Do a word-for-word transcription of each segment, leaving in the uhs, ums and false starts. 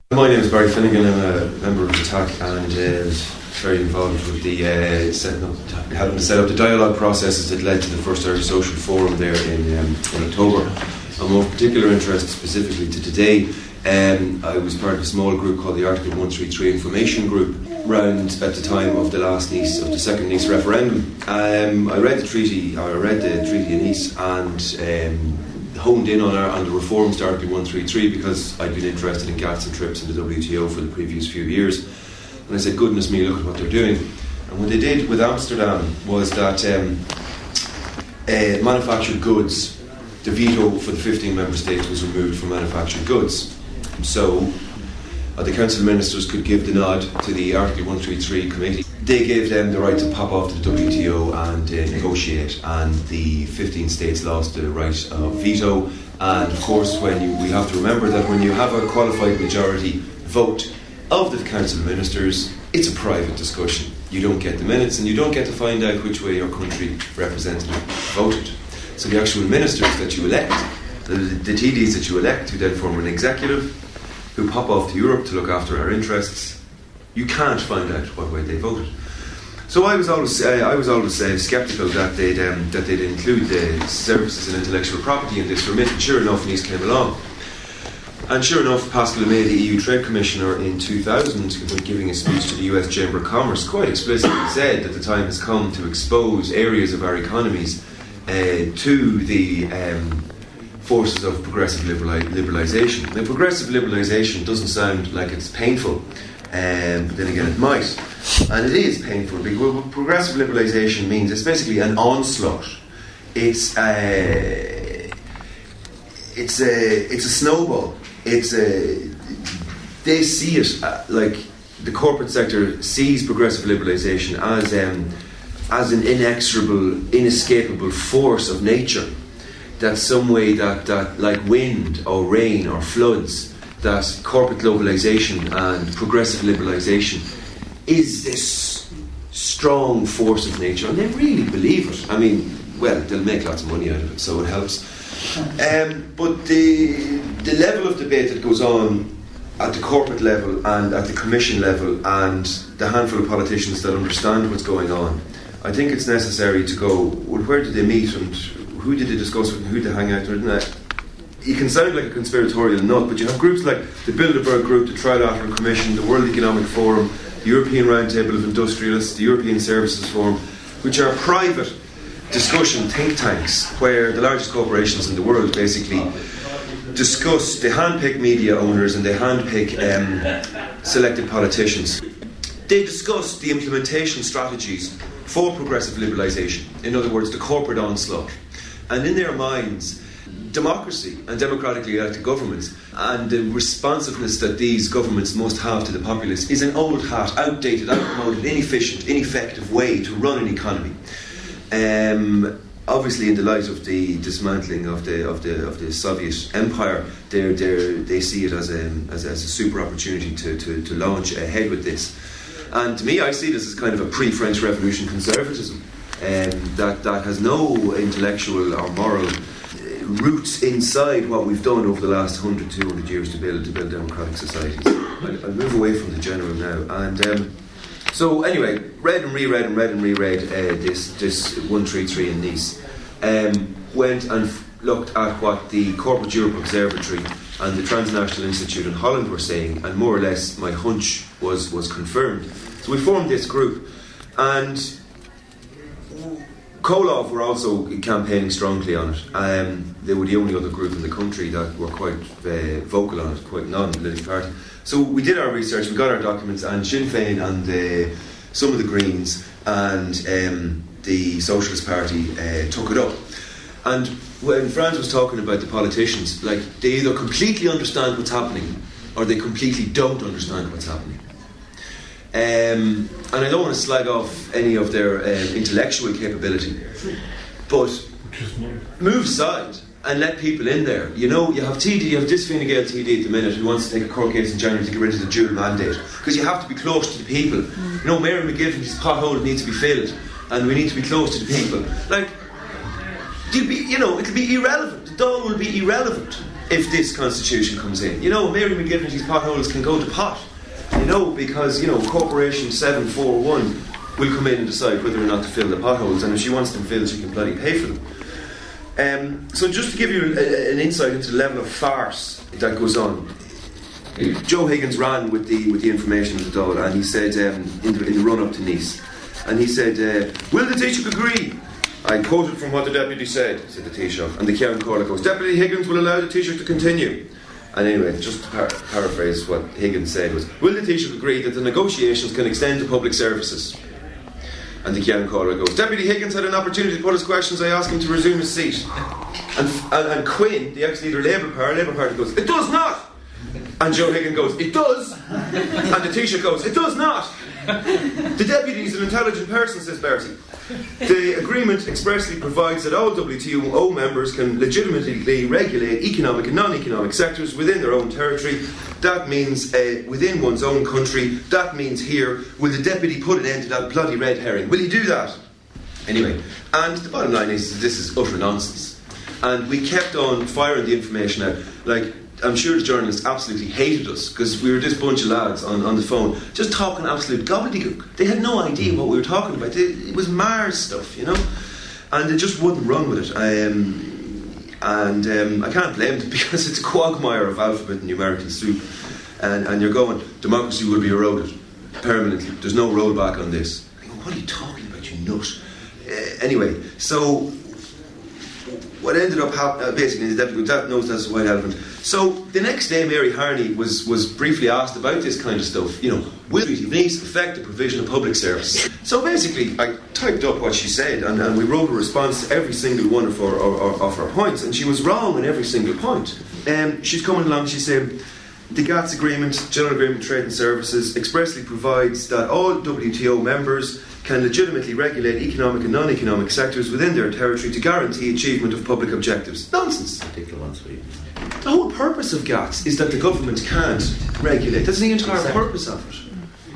My name is Barry Finnegan. I'm a member of the T A C and uh, was very involved with the uh, setting up, helping to set up the dialogue processes that led to the first Irish Social Forum there in, um, in October. I'm of particular interest specifically to today. Um, I was part of a small group called the Article one thirty-three Information Group, round at the time of the last Nice, of the second Nice referendum. Um, I read the treaty, or I read the treaty in Nice, and um, honed in on, our, on the reforms to Article one thirty-three because I'd been interested in GATS and TRIPS and the W T O for the previous few years. And I said, goodness me, look at what they're doing. And what they did with Amsterdam was that um, uh, manufactured goods, the veto for the fifteen member states was removed for manufactured goods. So uh, the Council of Ministers could give the nod to the Article one thirty-three committee. They gave them the right to pop off to the W T O and uh, negotiate, and the fifteen states lost the right of veto. And of course, when you, we have to remember that when you have a qualified majority vote of the Council of Ministers, it's a private discussion. You don't get the minutes, and you don't get to find out which way your country representative voted. So the actual ministers that you elect, the, the T Ds that you elect, who then form an executive, who pop off to Europe to look after our interests, you can't find out what way they voted. So I was always, uh, I was always uh, sceptical that they'd um, that they'd include the services and intellectual property in this remit. And sure enough, Nice came along. And sure enough, Pascal Lemay, the E U Trade Commissioner in two thousand, when giving a speech to the U S Chamber of Commerce, quite explicitly said that the time has come to expose areas of our economies uh, to the um, forces of progressive liberali- liberalisation. Now, progressive liberalisation doesn't sound like it's painful, um, but then again it might. And it is painful because what progressive liberalisation means it's basically an onslaught. It's a, it's a, it's a snowball. It's a, they see it uh, like the corporate sector sees progressive liberalisation as um, as an inexorable, inescapable force of nature. That some way that, that like wind or rain or floods, that corporate globalisation and progressive liberalisation is this strong force of nature, and they really believe it. I mean, well, they'll make lots of money out of it, so it helps. Um, but the the level of debate that goes on at the corporate level and at the commission level, and the handful of politicians that understand what's going on, I think it's necessary to go, well, where did they meet and who did they discuss with and who did they hang out with? You can sound like a conspiratorial nut, but you have groups like the Bilderberg Group, the Trilateral Commission, the World Economic Forum, the European Roundtable of Industrialists, the European Services Forum, which are private discussion think tanks where the largest corporations in the world basically discuss, they handpick media owners and they handpick um, selected politicians. They discuss the implementation strategies for progressive liberalisation, in other words, the corporate onslaught. And in their minds, democracy and democratically elected governments and the responsiveness that these governments must have to the populace is an old hat, outdated, outmoded, inefficient, ineffective way to run an economy. Um, obviously, in the light of the dismantling of the of the of the Soviet Empire, they're, they're, they see it as a as, as a super opportunity to, to, to launch ahead with this. And to me, I see this as kind of a pre-French Revolution conservatism um, that that has no intellectual or moral roots inside what we've done over the last one hundred, two hundred years to build to build democratic societies. I'll, I'll move away from the general now. And um, so anyway, read and reread and read and reread uh, this this one thirty-three in Nice. Um, went and f- looked at what the Corporate Europe Observatory and the Transnational Institute in Holland were saying, and more or less my hunch was was confirmed. So we formed this group, and Koloff were also campaigning strongly on it. Um, they were the only other group in the country that were quite uh, vocal on it, quite non-political party. So we did our research, we got our documents, and Sinn Féin and uh, some of the Greens and um, the Socialist Party uh, took it up. And when Franz was talking about the politicians, like, they either completely understand what's happening or they completely don't understand what's happening. Um, and I don't want to slag off any of their um, intellectual capability, but move aside and let people in there. You know, you have T D, you have this Fine Gael T D at the minute who wants to take a court case in January to get rid of the dual mandate, because you have to be close to the people. You know, Mary McGivern's pothole needs to be filled, and we need to be close to the people. Like, you'll be, you know, it'll be irrelevant. The Dáil will be irrelevant if this constitution comes in. You know, Mary McGivney's potholes can go to pot. You know, because, you know, Corporation seven four one will come in and decide whether or not to fill the potholes, and if she wants them filled, she can bloody pay for them. Um, so just to give you a, an insight into the level of farce that goes on, Joe Higgins ran with the with the information of the Dáil, and he said um, in, the, in the run-up to Nice, and he said, uh, will the Taoiseach agree? I quoted from what the Deputy said, said the Taoiseach, and the Ceann Comhairle goes, Deputy Higgins will allow the Taoiseach to continue. And anyway, just to par- paraphrase what Higgins said was, will the Taoiseach agree that the negotiations can extend to public services? And the Ceann Comhairle goes, Deputy Higgins had an opportunity to put his questions, I asked him to resume his seat. And, and, and Quinn, the ex-leader of Labour Party, Labour Party goes, it does not! And Joe Higgins goes, it does! And the Taoiseach goes, it does not! The Deputy is an intelligent person, says Bertie. The agreement expressly provides that all W T O members can legitimately regulate economic and non-economic sectors within their own territory. That means uh, within one's own country. That means here. Will the Deputy put an end to that bloody red herring? Will he do that? Anyway, and the bottom line is this is utter nonsense. And we kept on firing the information out. Like, I'm sure the journalists absolutely hated us because we were this bunch of lads on, on the phone just talking absolute gobbledygook. They had no idea what we were talking about. They, it was Mars stuff, you know, and they just wouldn't run with it. Um, and um, I can't blame them because it's a quagmire of alphabet and numerical soup. And, and you're going, democracy will be eroded permanently. There's no rollback on this. I go, what are you talking about, you nut? Uh, anyway, so what ended up happening, uh, basically, the Deputy that knows that's a white elephant. So the next day, Mary Harney was, was briefly asked about this kind of stuff. You know, will the Treaty of Nice affect the provision of public services? So basically, I typed up what she said, and, and we wrote a response to every single one of her, or, of her points, and she was wrong on every single point. Um, she's coming along, she said, the GATS Agreement, General Agreement Trade and Services, expressly provides that all W T O members can legitimately regulate economic and non-economic sectors within their territory to guarantee achievement of public objectives. Nonsense. The whole purpose of GATS is that the government can't regulate. That's the entire exactly. purpose of it.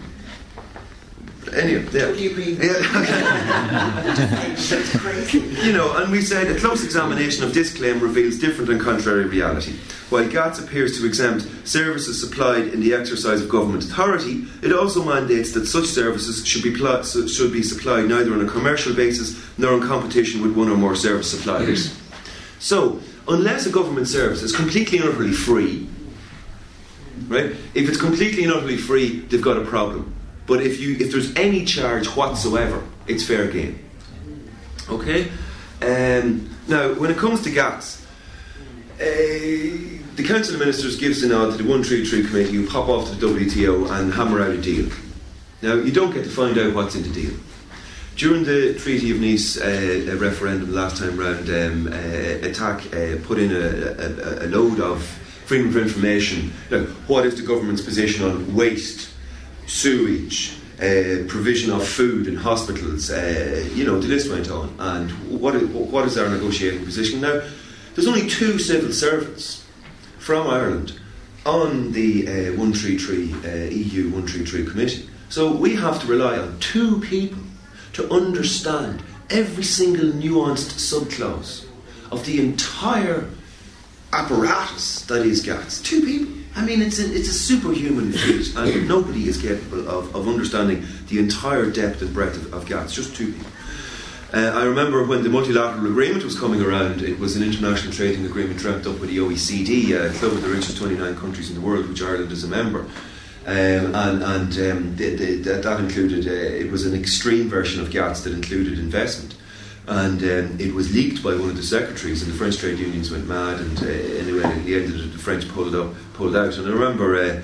Anyway, yeah. What do you mean? Yeah, okay. That's crazy. You know, and we said a close examination of this claim reveals different and contrary reality. While GATS appears to exempt services supplied in the exercise of government authority, it also mandates that such services should be pl- should be supplied neither on a commercial basis nor in competition with one or more service suppliers. So, unless a government service is completely and utterly free, right? If it's completely and utterly free, they've got a problem. But if you if there's any charge whatsoever, it's fair game. Okay? Um, now, when it comes to GATS, uh, the Council of Ministers gives the nod to the one thirty-three committee who pop off to the W T O and hammer out a deal. Now, you don't get to find out what's in the deal. During the Treaty of Nice uh, referendum last time round, um, uh, attack uh, put in a, a, a load of freedom of information. Like, what is the government's position on waste, sewage, uh, provision of food in hospitals? Uh, you know, the list went on. And what is, what is our negotiating position now? There's only two civil servants from Ireland on the uh, one thirty-three uh, E U one thirty-three committee. So we have to rely on two people to understand every single nuanced subclause of the entire apparatus that is GATS. Two people. I mean, it's a, it's a superhuman feat, and nobody is capable of, of understanding the entire depth and breadth of, of GATS. Just two people. Uh, I remember when the multilateral agreement was coming around, it was an international trading agreement dreamt up with the O E C D, a club of the richest twenty-nine countries in the world, which Ireland is a member. Um, and and um, the, the, that, that included, uh, it was an extreme version of GATS that included investment. And um, it was leaked by one of the secretaries, and the French trade unions went mad. And uh, anyway, at the end of it, the French pulled up, pulled out. And I remember, uh,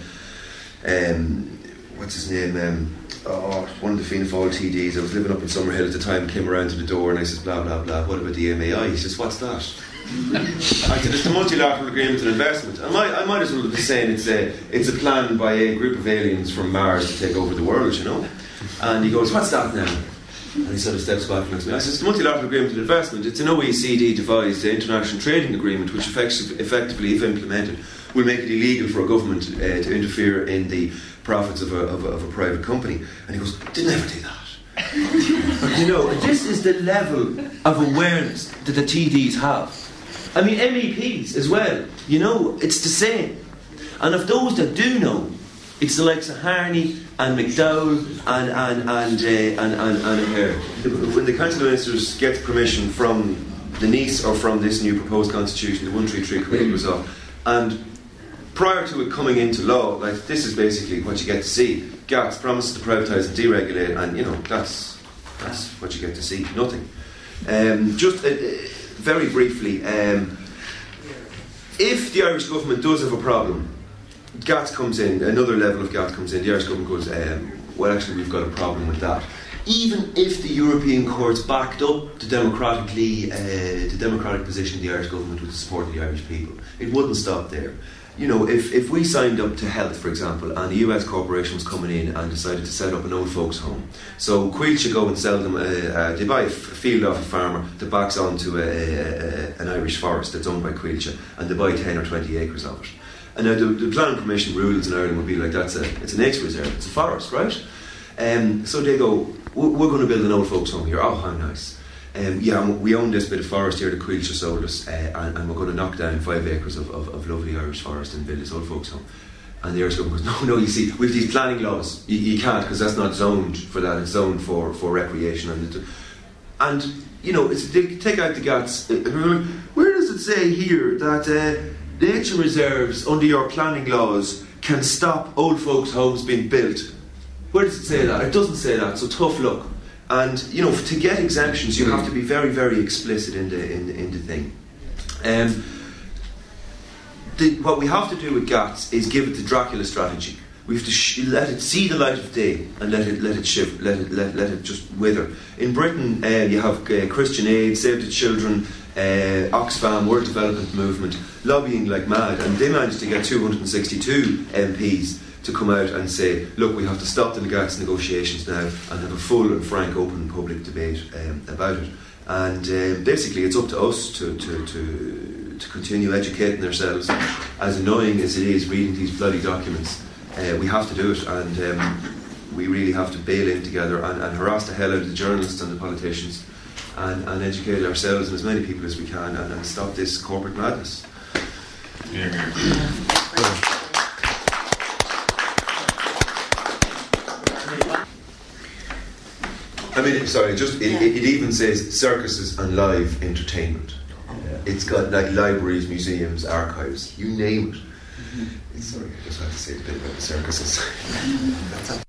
um, what's his name? Um, oh, one of the Fianna Fáil T Ds. I was living up in Summerhill at the time. Came around to the door, and I said, "Blah blah blah. What about the M A I?" He says, "What's that?" I said, "It's the multilateral agreement and investment." I might, I might as well be saying it's a, it's a plan by a group of aliens from Mars to take over the world, you know. And he goes, "What's that now?" And he sort of steps back and looks at me. I said, "It's the multilateral agreement and investment. It's an O E C D devised international trading agreement, which effective, effectively, if implemented, will make it illegal for a government uh, to interfere in the profits of a, of a, of a private company." And he goes, "Didn't ever do that." You know, this is the level of awareness that the T Ds have. I mean, M E Ps as well, you know, it's the same. And of those that do know, it's the likes of Harney and McDowell and and and uh, and, and, and Hare. When the Council of Ministers gets permission from the Nice or from this new proposed constitution, the one three three committee goes off, and prior to it coming into law, like this is basically what you get to see. GATS promises to privatise and deregulate, and you know that's that's what you get to see. Nothing. Um, just uh, very briefly, um, if the Irish government does have a problem, GATS comes in, another level of GATS comes in, the Irish government goes, um, well actually we've got a problem with that. Even if the European courts backed up the democratically, uh, the democratic position of the Irish government with the support of the Irish people, it wouldn't stop there. You know, if, if we signed up to health, for example, and a U S corporation was coming in and decided to set up an old folks' home, so Quail should go and sell them, uh, uh, they buy a f- field off a farmer that backs onto a, a, a, an Irish forest that's owned by Quailcha, and they buy ten or twenty acres of it. And now the, the planning permission rules in Ireland would be like, that's a, it's a nature reserve, it's a forest, right? Um, so they go, we're going to build an old folks' home here. Oh, how nice. Um, yeah, we own this bit of forest here that Quailcha sold us, uh, and, and we're going to knock down five acres of, of, of lovely Irish forest and build this old folks' home. And the Irish government goes, no, no, you see, with these planning laws, you, you can't, because that's not zoned for that, it's zoned for, for recreation. And, it, and you know, it's, they take out the GATS. Where does it say here that uh, nature reserves under your planning laws can stop old folks' homes being built? Where does it say that? It doesn't say that, so tough luck. And you know, to get exemptions, you have to be very, very explicit in the in the, in the thing. Um, the, what we have to do with GATS is give it the Dracula strategy. We have to sh- let it see the light of day and let it let it shiver, let it let, let it just wither. In Britain, uh, you have uh, Christian Aid, Save the Children, uh, Oxfam, World Development Movement lobbying like mad, and they managed to get two hundred sixty-two M Ps to come out and say, look, we have to stop the GATS negotiations now and have a full and frank, open public debate um, about it. And um, basically it's up to us to, to, to, to continue educating ourselves. As annoying as it is reading these bloody documents, uh, we have to do it, and um, we really have to bail in together and, and harass the hell out of the journalists and the politicians and, and educate ourselves and as many people as we can, and, and stop this corporate madness. Yeah, yeah. I mean, sorry, just it, it, it even says circuses and live entertainment. Yeah. It's got like libraries, museums, archives, you name it. Mm-hmm. It's, sorry, I just have to say a bit about the circuses.